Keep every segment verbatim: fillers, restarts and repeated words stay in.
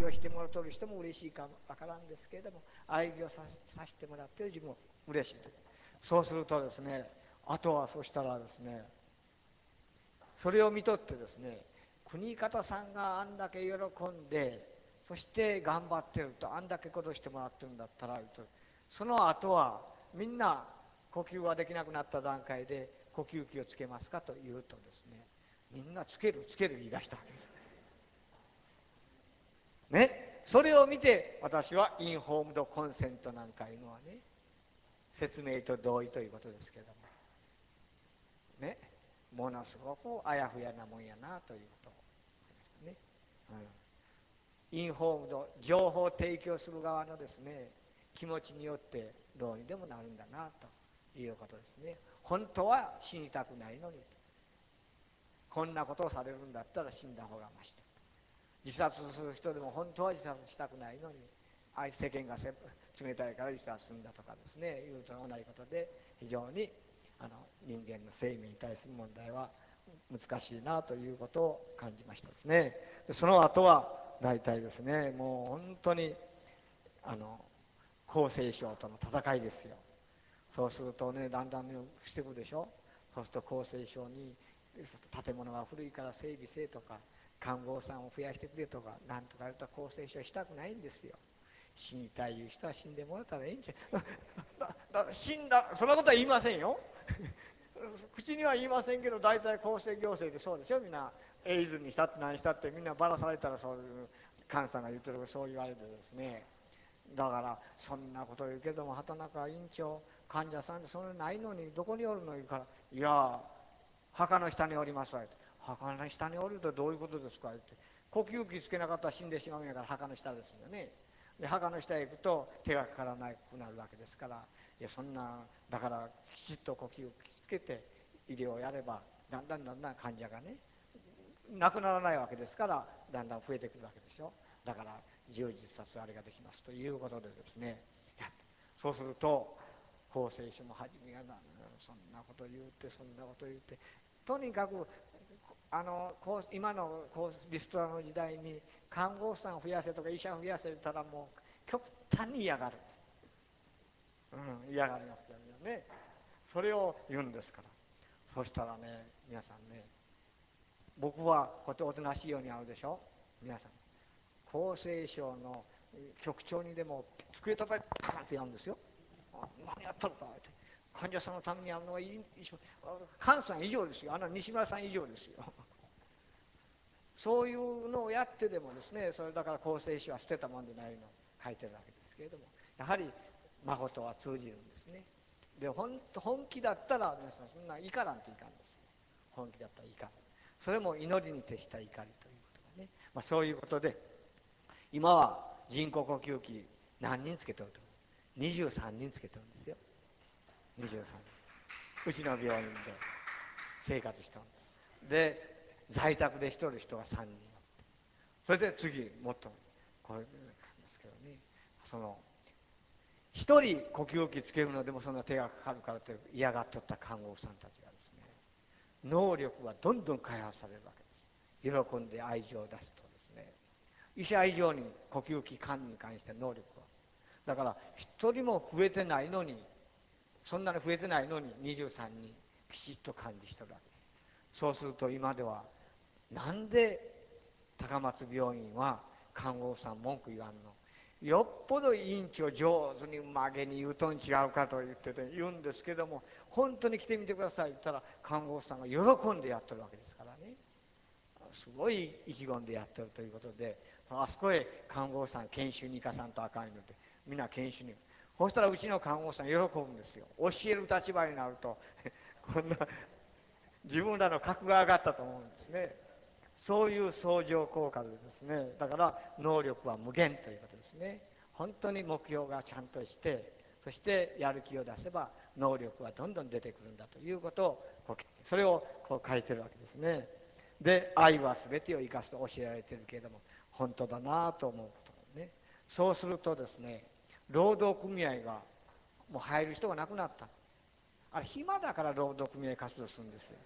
をしてもらってる人も嬉しいかわからんですけれども、愛義をささせてもらってる自分も嬉しいです。そうするとですね、あとはそしたらですね、それを見とってですね、国方さんがあんだけ喜んで、そして頑張ってると、あんだけことしてもらってるんだったら、その後はみんな呼吸ができなくなった段階で呼吸器をつけますかと言うとですね、みんなつけるつける言い出したわけです。ね、それを見て私はインフォームドコンセントなんかいうのはね、説明と同意ということですけどもね、ものすごくあやふやなもんやなということを思いましたね、うん、インフォームド、情報を提供する側のですね、気持ちによってどうにでもなるんだなということですね。本当は死にたくないのに、こんなことをされるんだったら死んだ方がましだ。自殺する人でも本当は自殺したくないのに、世間が冷たいから自殺するんだとかですね、いうと同じことで、非常にあの人間の生命に対する問題は難しいなということを感じましたですね。でその後は大体ですね、もう本当にあの厚生省との戦いですよ。そうするとね、だんだんしていくでしょ。そうすると厚生省に建物が古いから整備せとか、看護師さんを増やしてくれとか、なんとかやると厚生省したくないんですよ。死にたいいう人は死んでもらったらいいんじゃだ死んだ、そんなことは言いませんよ口には言いませんけど、大体厚生行政でそうでしょ。みんなエイズにしたって何したってみんなばらされたら、そういう菅さんが言ってるそう言われてですね、だからそんなこと言うけども、畑中院長、患者さんでそれないのにどこにおるの言うから、いや墓の下におりますわって。墓の下におるとどういうことですかって。呼吸器つけなかったら死んでしまうんやから墓の下ですよね。で墓の下へ行くと手がかからなくなるわけですから、いやそんな、だからきちっと呼吸器つけて医療をやれば、だんだんだんだん患者がねなくならないわけですから、だんだん増えてくるわけでしょ。だから充実させるあれができますということでですね、やそうすると厚生省も初めがな、そんなこと言うてそんなこと言うて、とにかくあの今のリストラの時代に看護師さん増やせとか医者増やせたらもう極端に嫌がる、うん、嫌がりますよね。それを言うんですから。そしたらね、皆さんね、僕はこうやっておとなしいように会うでしょ。皆さん厚生省の局長にでも机叩いてパーンってやるんですよ。何やったのかって。患者さんのためにやるのはいい、菅さん以上ですよ。あの西村さん以上ですよ。そういうのをやってでもですね、それだから厚生省は捨てたもんでないのを書いてるわけですけれども、やはり誠は通じるんですね。で本本気だったら皆さんそんな怒らんといかんですよ。本気だったら怒る。それも祈りに徹した怒りということがね、まあ、そういうことで今は人工呼吸器何人つけてるとにじゅうさんにんつけてるんですよ。にじゅうさんにんうちの病院で生活してるんです。で在宅で一人人がさんにん、それで次もっとこれですけどね、その一人呼吸器つけるのでもそんな手がかかるからって嫌がっとった看護婦さんたちがですね、能力はどんどん開発されるわけです。喜んで愛情を出すとですね、医者以上に呼吸器管理に関して能力は、だから一人も増えてないのに、そんなに増えてないのににじゅうさんにんきちっと管理してるわけです。そうすると今ではなんで高松病院は看護婦さん文句言わんの、よっぽど委員長上手に曲げに言うとん違うかと言ってて言うんですけども、本当に来てみてくださいって言ったら看護婦さんが喜んでやってるわけですからね、すごい意気込んでやってるということで、あそこへ看護婦さん研修に行かさんとあかんのでみんな研修に、そしたらうちの看護婦さん喜ぶんですよ。教える立場になるとこんな自分らの格が上がったと思うんですね。そういう相乗効果でですね、だから能力は無限ということですね。本当に目標がちゃんとして、そしてやる気を出せば能力はどんどん出てくるんだということをこう、それをこう書いてるわけですね。で愛は全てを生かすと教えられてるけれども本当だなと思うことね。そうするとですね、労働組合がもう入る人がなくなった。あれ暇だから労働組合活動するんですよ。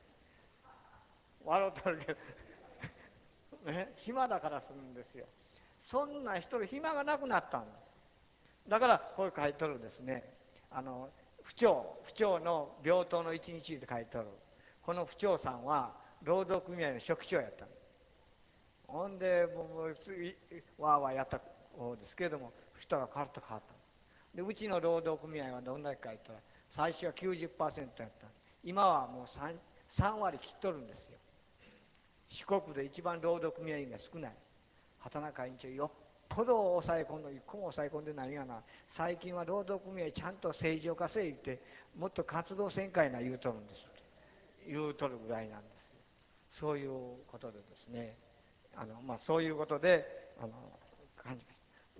笑うとるけどね、暇だからするんですよ。 そんな人の暇がなくなったんです。だからこう書いとるですね、あの府長府長の病棟の一日で書いとる。この府長さんは労働組合の書記長やったんです。ほんでもうわーわーやった方ですけれども、人が変わった変わった。でうちの労働組合はどんだけか言ったら、最初は きゅうじゅっパーセント やった。今はもう 3, さん割切っとるんですよ。四国で一番労働組合員が少ない。畑中委員長よっぽど抑え込んで、一個も抑え込んでないがな、最近は労働組合ちゃんと正常化せいってもっと活動せんかいな言うとるんです言うとるぐらいなんですよ。そういうことでですね、あの、まあ、そういうことであの感じました。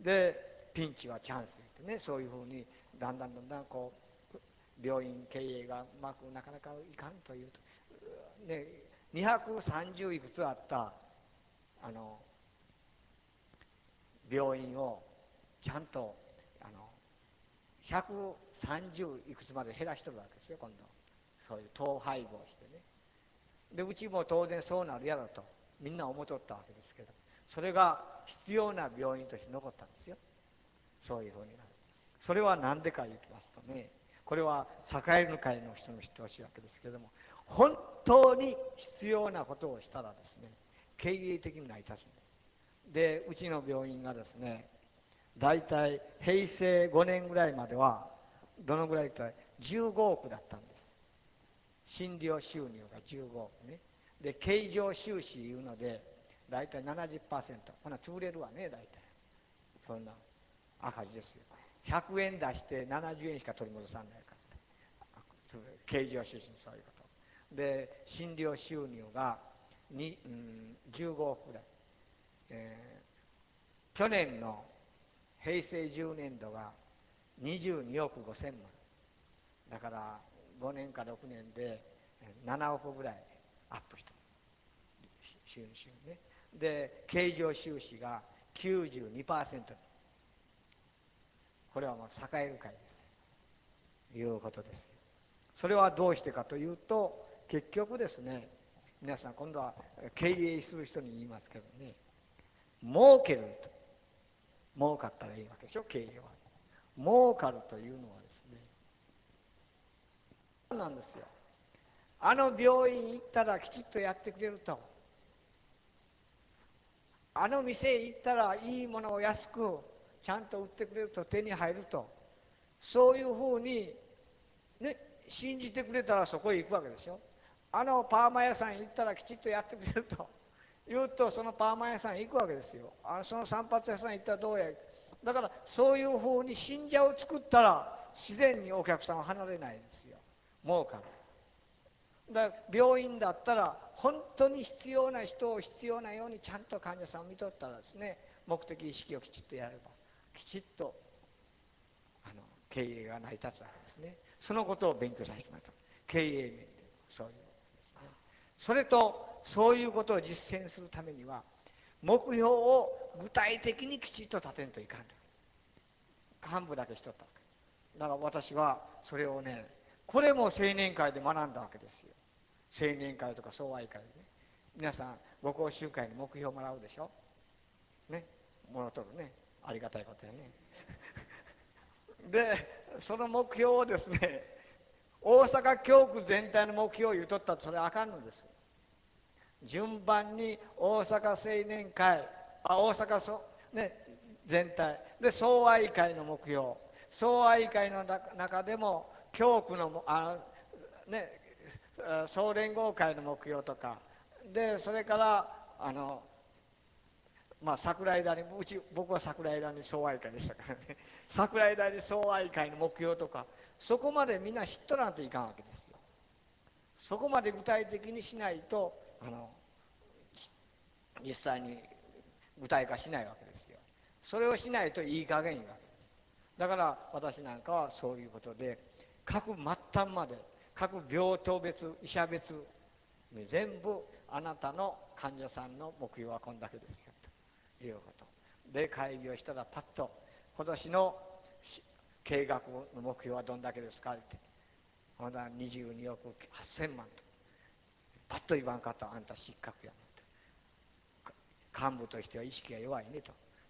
でピンチはチャンスってね、そういうふうにだんだんだんだんこう病院経営がうまくなかなかいかんというと、ね、にひゃくさんじゅういくつあったあの病院をちゃんとあのひゃくさんじゅういくつまで減らしてるわけですよ。今度そういう統廃合してね。でうちも当然そうなるやろとみんな思っとったわけですけど、それが必要な病院として残ったんですよ。そういうふうになる。それは何でか言いますとね、これは栄の会の人の知ってほしいわけですけれども、本当に必要なことをしたらですね、経営的に成り立つんです。でうちの病院がですね、大体平成ごねんぐらいまではどのぐらいかじゅうごおくだったんです。診療収入がじゅうごおくね。で経常収支いうので大体 ななじゅっパーセント、ほな潰れるわね。大体そんな赤字ですよ。ひゃくえん出してななじゅうえんしか取り戻さないから経常収支にそういうことで、診療収入がに、うん、じゅうごおくぐらい、えー、去年の平成じゅうねんどがにじゅうにおくごせんまんだから、ごねんかろくねんでななおくぐらいアップした収入ね。で経常収支が きゅうじゅうにパーセント、これはもう栄える会ですいうことです。それはどうしてかというと、結局ですね、皆さん今度は経営する人に言いますけどね、儲けると、儲かったらいいわけでしょ。経営は儲かるというのはですね、そうなんですよ。あの病院行ったらきちっとやってくれると、あの店行ったらいいものを安くちゃんと売ってくれると、手に入ると、そういうふうに、ね、信じてくれたらそこへ行くわけでしょ。あのパーマ屋さん行ったらきちっとやってくれると言うと、そのパーマ屋さん行くわけですよ。あのその散髪屋さん行ったらどうや。だからそういうふうに信者を作ったら自然にお客さんは離れないですよ。儲かる。だから病院だったら本当に必要な人を必要なようにちゃんと患者さんを見とったらですね、目的意識をきちっとやればきちっとあの経営が成り立つわけですね。そのことを勉強させてもらった。経営面でそういうですね。それとそういうことを実践するためには目標を具体的にきちっと立てんといかんと。幹部だけしとったわけだから、私はそれをね、これも青年会で学んだわけですよ。青年会とか総愛会でね、皆さんご講習会に目標をもらうでしょね、もらとるね、ありがたいことやねでその目標をですね、大阪教区全体の目標を言うとったらそれあかんのです。順番に大阪青年会、あ大阪そ、ね、全体で総愛会の目標、総愛会の中でも教区のあの、ね、総連合会の目標とかで、それからあのまあ桜井谷、うち僕は桜井谷総愛会でしたからね桜井谷総愛会の目標とか、そこまでみんな知っとらんといかんわけですよ。そこまで具体的にしないとあの実際に具体化しないわけですよ。それをしないといい加減いいわけです。だから私なんかはそういうことで、各末端まで各病棟別医者別全部あなたの患者さんの目標はこんだけですよということで、会議をしたらパッと今年の計画の目標はどんだけですかって、まだにじゅうにおくはっせんまんとパッと言わんかったらあんた失格やねと、幹部としては意識が弱いねと、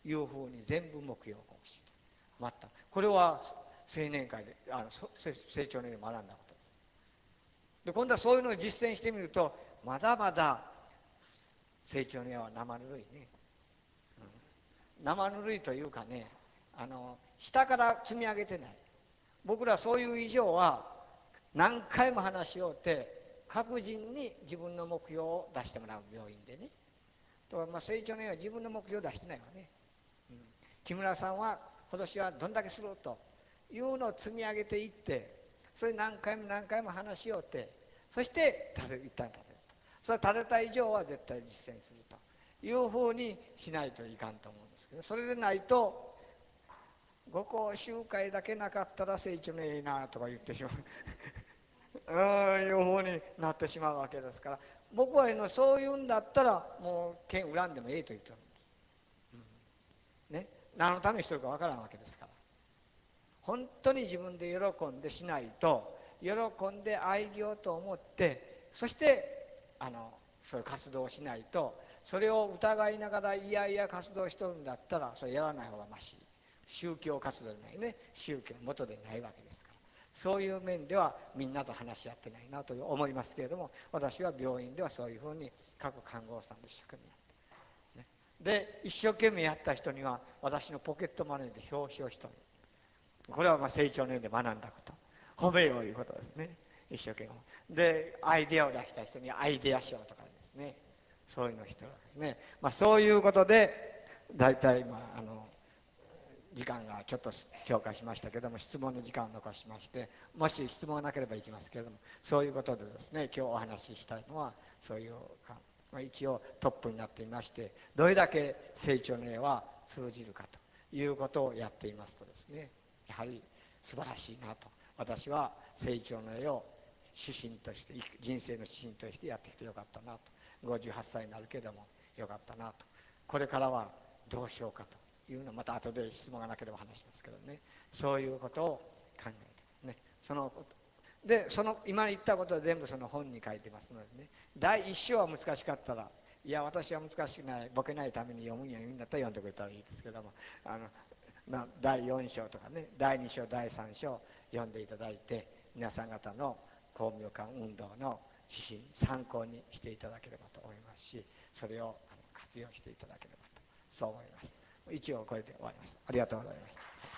いうふうに全部目標をしてまたこれは青年会であの成長年で学んだことです。で今度はそういうのを実践してみるとまだまだ成長年は生ぬるいね、うん、生ぬるいというかね、あの下から積み上げてない。僕らそういう以上は何回も話し合うて各人に自分の目標を出してもらう病院でね。とまあ成長年は自分の目標を出してないわね、うん、木村さんは今年はどんだけするというのを積み上げていって、それ何回も何回も話し合うて、そして立て一旦立てると、それ立てた以上は絶対実践するというふうにしないといかんと思うんですけど、それでないとご講習会だけなかったら成長年いいなとか言ってしまうああいうふうになってしまうわけですから、僕はそういうんだったらもう剣恨んでもええと言ってるんです、うん、ね、何のためにしてるかわからんわけですから、本当に自分で喜んでしないと、喜んで愛行と思って、そしてあのそういう活動をしないと、それを疑いながらいやいや活動しとるんだったらそれやらない方がましい。宗教活動じゃないね、宗教の元でないわけですから、そういう面ではみんなと話し合ってないなと思いますけれども、私は病院ではそういうふうに各看護師さんで一生懸命やって、ね、で一生懸命やった人には私のポケットマネーで表彰しておる。これはまあ成長年で学んだこと、褒めよういうことですね、一生懸命で。アイデアを出した人にはアイデア賞とかですね、そういうのをしてるわけですね。まあ、そういうことで大体まああの時間がちょっと強化しましたけども、質問の時間を残しまして、もし質問がなければいきますけれども、そういうことでですね、今日お話ししたいのはそういうか、まあ、一応トップになっていまして、どれだけ成長の絵は通じるかということをやっていますとですね、やはり素晴らしいなと。私は成長の絵を指針として、人生の指針としてやってきてよかったなと。ごじゅうはっさいになるけどもよかったなと。これからはどうしようかというのをまた後で質問がなければ話しますけどね、そういうことを考えてね、そのでその今言ったことは全部その本に書いてますのでね、第一章は難しかったら、いや私は難しくない、ボケないために読むんや言うんだったら読んでくれたらいいですけども、あのまあ、だいよん章とかね、だいに章だいさん章読んでいただいて、皆さん方の光明館運動の指針参考にしていただければと思いますし、それを活用していただければとそう思います。一応これで終わります。ありがとうございました。